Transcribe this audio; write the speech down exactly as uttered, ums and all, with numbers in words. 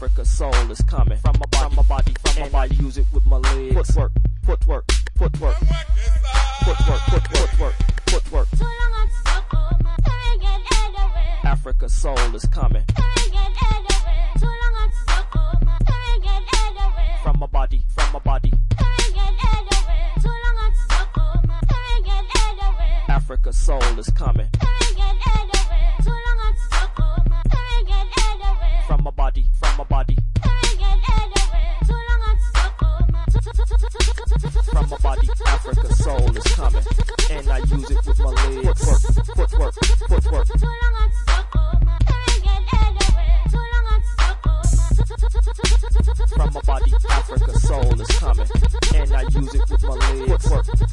Africa soul is coming from my body, my body, from my body. Use it with my legs. Footwork, footwork, footwork, footwork, footwork, footwork, footwork. Africa soul is coming from my body, from my body. Africa soul is coming from my body, from my body. From my body, Africa soul is coming, and I use it with my legs. Footwork, footwork, footwork. From my body, Africa soul is coming, and I use it with my legs. Footwork.